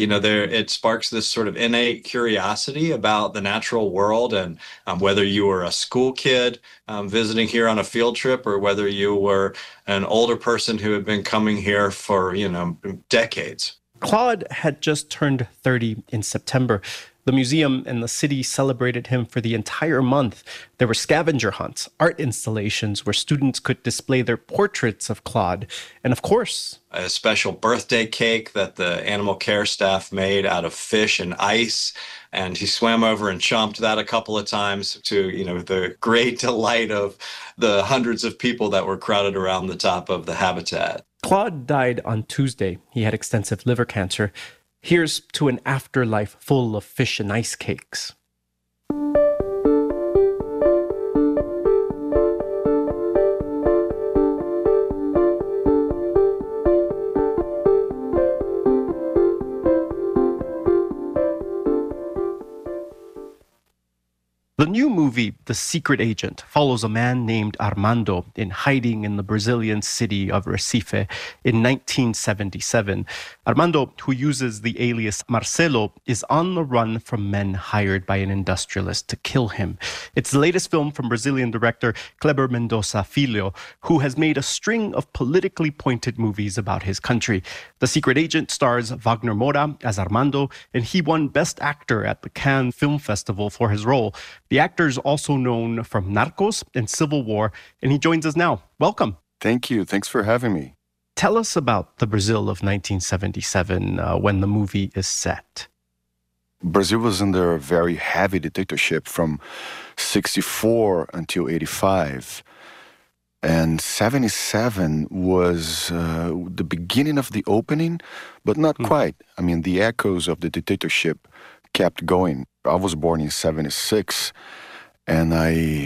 it sparks this sort of innate curiosity about the natural world. And whether you were a school kid visiting here on a field trip or whether you were an older person who had been coming here for, decades. Claude had just turned 30 in September. The museum and the city celebrated him for the entire month. There were scavenger hunts, art installations where students could display their portraits of Claude. And of course, a special birthday cake that the animal care staff made out of fish and ice. And he swam over and chomped that a couple of times to, the great delight of the hundreds of people that were crowded around the top of the habitat. Claude died on Tuesday. He had extensive liver cancer. Here's to an afterlife full of fish and ice cakes. The new movie, The Secret Agent, follows a man named Armando in hiding in the Brazilian city of Recife in 1977. Armando, who uses the alias Marcelo, is on the run from men hired by an industrialist to kill him. It's the latest film from Brazilian director Kleber Mendonça Filho, who has made a string of politically pointed movies about his country. The Secret Agent stars Wagner Moura as Armando, and he won Best Actor at the Cannes Film Festival for his role. The actor is also known from Narcos and Civil War, and he joins us now. Welcome. Thank you. Thanks for having me. Tell us about the Brazil of 1977 when the movie is set. Brazil was under a very heavy dictatorship from 64 until 85. And 77 was the beginning of the opening, but not quite. I mean, the echoes of the dictatorship kept going. I was born in 76, and I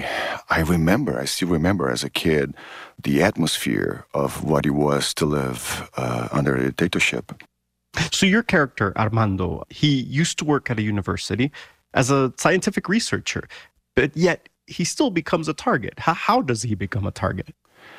still remember as a kid, the atmosphere of what it was to live under a dictatorship. So your character, Armando, he used to work at a university as a scientific researcher, but yet he still becomes a target. How does he become a target?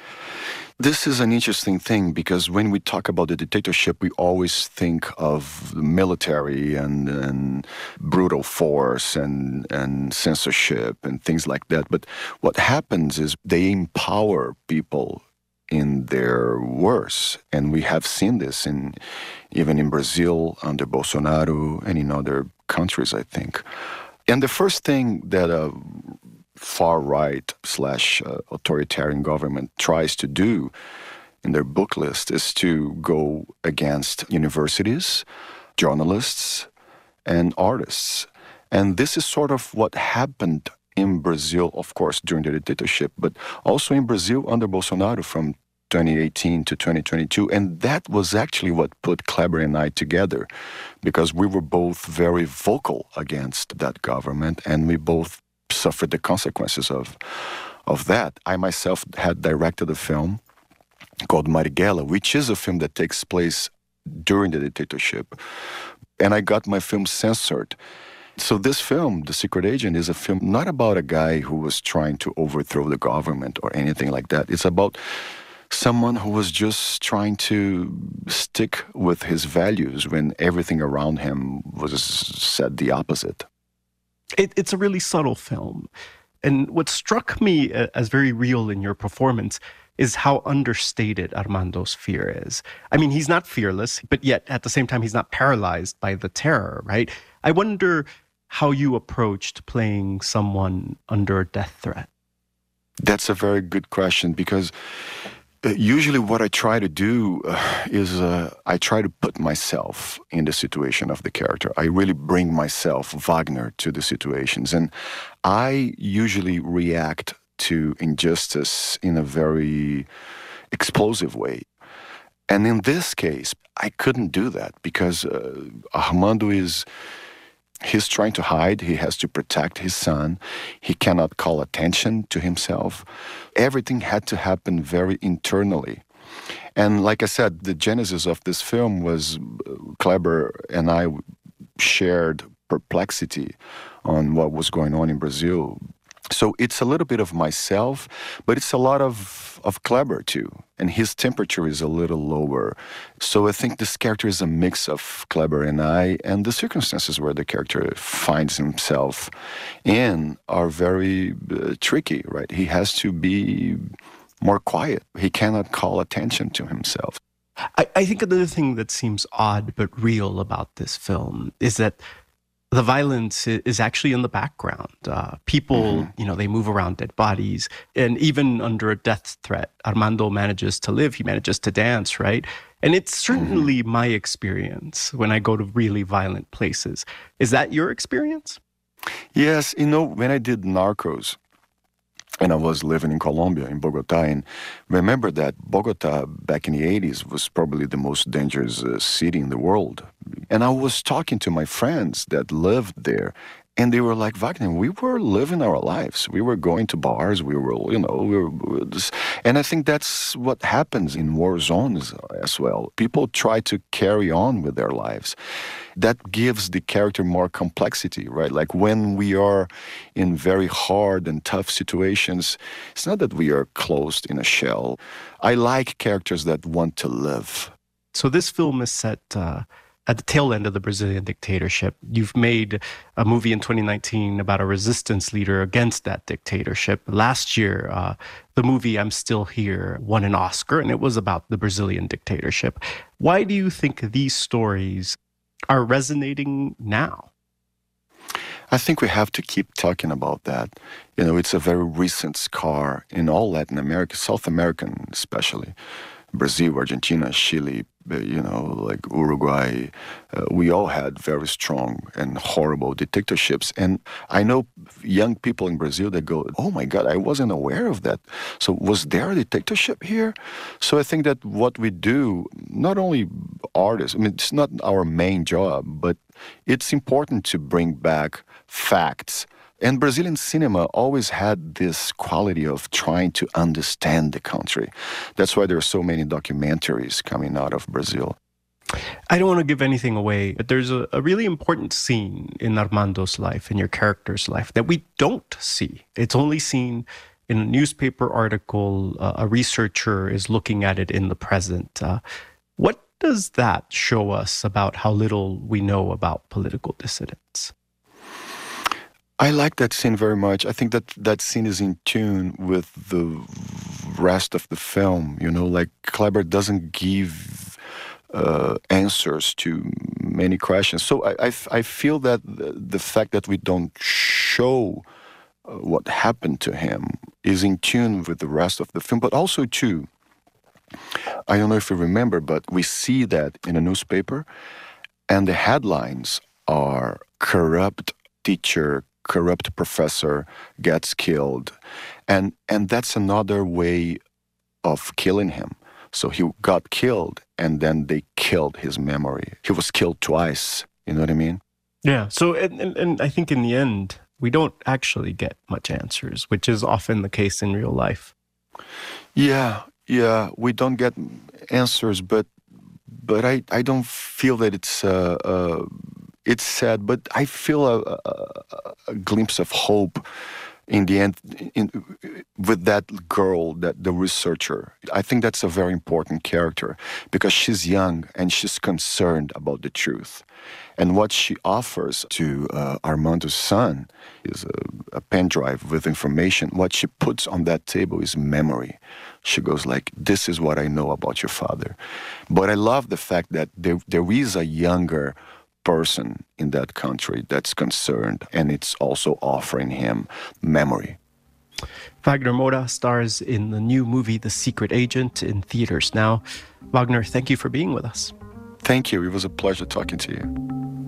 This is an interesting thing because when we talk about the dictatorship, we always think of military and brutal force and censorship and things like that. But what happens is they empower people in their worst. And we have seen this even in Brazil under Bolsonaro and in other countries, I think. And the first thing that far-right / authoritarian government tries to do in their book list is to go against universities, journalists, and artists. And this is sort of what happened in Brazil, of course, during the dictatorship, but also in Brazil under Bolsonaro from 2018 to 2022. And that was actually what put Kleber and I together, because we were both very vocal against that government, and we both suffered the consequences of that. I myself had directed a film called Marighella, which is a film that takes place during the dictatorship. And I got my film censored. So this film, The Secret Agent, is a film not about a guy who was trying to overthrow the government or anything like that. It's about someone who was just trying to stick with his values when everything around him was said the opposite. It's a really subtle film. And what struck me as very real in your performance is how understated Armando's fear is. I mean, he's not fearless, but yet at the same time, he's not paralyzed by the terror, right? I wonder how you approached playing someone under a death threat. That's a very good question, because usually what I try to do is I try to put myself in the situation of the character. I really bring myself, Wagner, to the situations. And I usually react to injustice in a very explosive way. And in this case, I couldn't do that because Armando he's trying to hide. He has to protect his son. He cannot call attention to himself. Everything had to happen very internally. And like I said, the genesis of this film was Kleber and I shared perplexity on what was going on in Brazil. So it's a little bit of myself, but it's a lot of Kleber too. And his temperature is a little lower. So I think this character is a mix of Kleber and I, and the circumstances where the character finds himself in are very tricky, right? He has to be more quiet. He cannot call attention to himself. I think another thing that seems odd but real about this film is that the violence is actually in the background. People, they move around dead bodies. And even under a death threat, Armando manages to live. He manages to dance, right? And it's certainly my experience when I go to really violent places. Is that your experience? Yes. When I did Narcos, and I was living in Colombia, in Bogota, and remember that Bogota back in the 80s was probably the most dangerous city in the world. And I was talking to my friends that lived there, And they were like, Wagner, we were living our lives. We were going to bars. We were and I think that's what happens in war zones as well. People try to carry on with their lives. That gives the character more complexity, right? Like when we are in very hard and tough situations, it's not that we are closed in a shell. I like characters that want to live. So this film is set at the tail end of the Brazilian dictatorship. You've made a movie in 2019 about a resistance leader against that dictatorship. Last year, the movie I'm Still Here won an Oscar, and it was about the Brazilian dictatorship. Why do you think these stories are resonating now? I think we have to keep talking about that. It's a very recent scar in all Latin America, South American especially. Brazil, Argentina, Chile, like Uruguay, we all had very strong and horrible dictatorships. And I know young people in Brazil that go, oh my God, I wasn't aware of that. So was there a dictatorship here? So I think that what we do, not only artists, it's not our main job, but it's important to bring back facts. And Brazilian cinema always had this quality of trying to understand the country. That's why there are so many documentaries coming out of Brazil. I don't want to give anything away, but there's a really important scene in Armando's life, in your character's life, that we don't see. It's only seen in a newspaper article. A researcher is looking at it in the present. What does that show us about how little we know about political dissidents? I like that scene very much. I think that scene is in tune with the rest of the film. Like Kleber doesn't give answers to many questions. So I feel that the fact that we don't show what happened to him is in tune with the rest of the film. But also, too, I don't know if you remember, but we see that in a newspaper, and the headlines are corrupt teacher, corrupt professor gets killed. And that's another way of killing him. So he got killed, and then they killed his memory. He was killed twice. You know what I mean? Yeah. So, and I think in the end, we don't actually get much answers, which is often the case in real life. Yeah, we don't get answers, but I don't feel that it's sad, but I feel a glimpse of hope in the end with that girl, the researcher. I think that's a very important character because she's young and she's concerned about the truth. And what she offers to Armando's son is a pen drive with information. What she puts on that table is memory. She goes like, this is what I know about your father. But I love the fact that there is a younger person in that country that's concerned, and it's also offering him memory. Wagner Moura stars in the new movie The Secret Agent in theaters now. Wagner, thank you for being with us. Thank you. It was a pleasure talking to you.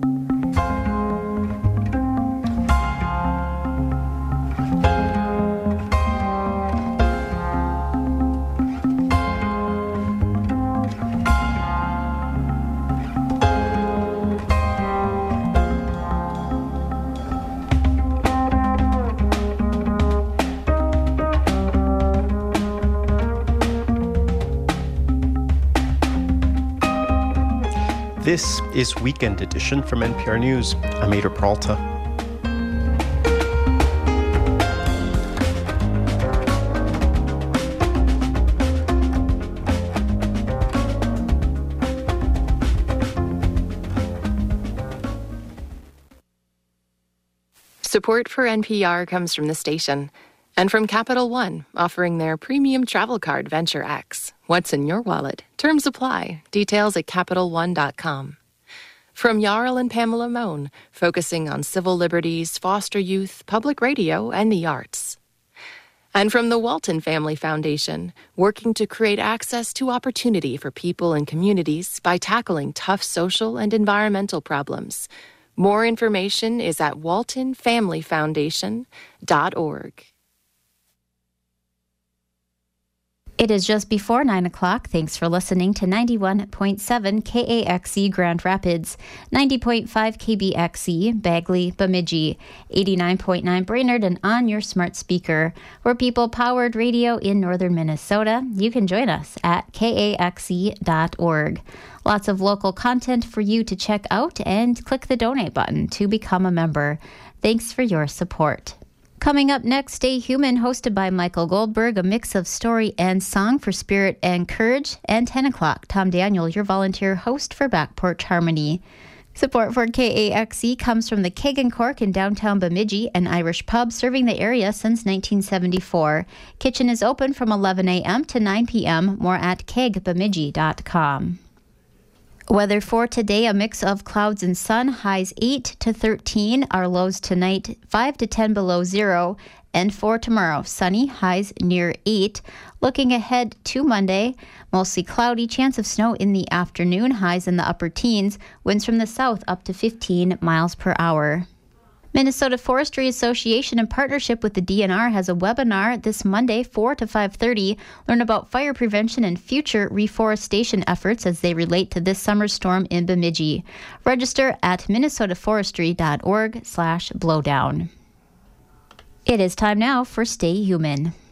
This is Weekend Edition from NPR News. I'm Ader Peralta. Support for NPR comes from the station and from Capital One, offering their premium travel card Venture X. What's in your wallet? Terms apply. Details at CapitalOne.com. From Jarl and Pamela Mohn, focusing on civil liberties, foster youth, public radio, and the arts. And from the Walton Family Foundation, working to create access to opportunity for people and communities by tackling tough social and environmental problems. More information is at waltonfamilyfoundation.org. It is just before 9 o'clock. Thanks for listening to 91.7 KAXE Grand Rapids, 90.5 KBXE Bagley Bemidji, 89.9 Brainerd, and on your smart speaker. We're people-powered radio in northern Minnesota. You can join us at kaxe.org. Lots of local content for you to check out, and click the donate button to become a member. Thanks for your support. Coming up next, Stay Human, hosted by Michael Goldberg, a mix of story and song for spirit and courage. And 10 o'clock, Tom Daniel, your volunteer host for Back Porch Harmony. Support for KAXE comes from the Keg and Cork in downtown Bemidji, an Irish pub serving the area since 1974. Kitchen is open from 11 a.m. to 9 p.m. More at kegbemidji.com. Weather for today, a mix of clouds and sun, highs 8 to 13. Our lows tonight, 5 to 10 below zero. And for tomorrow, sunny, highs near 8. Looking ahead to Monday, mostly cloudy, chance of snow in the afternoon, highs in the upper teens, winds from the south up to 15 miles per hour. Minnesota Forestry Association, in partnership with the DNR, has a webinar this Monday, 4 to 5:30. Learn about fire prevention and future reforestation efforts as they relate to this summer's storm in Bemidji. Register at minnesotaforestry.org/blowdown. It is time now for Stay Human.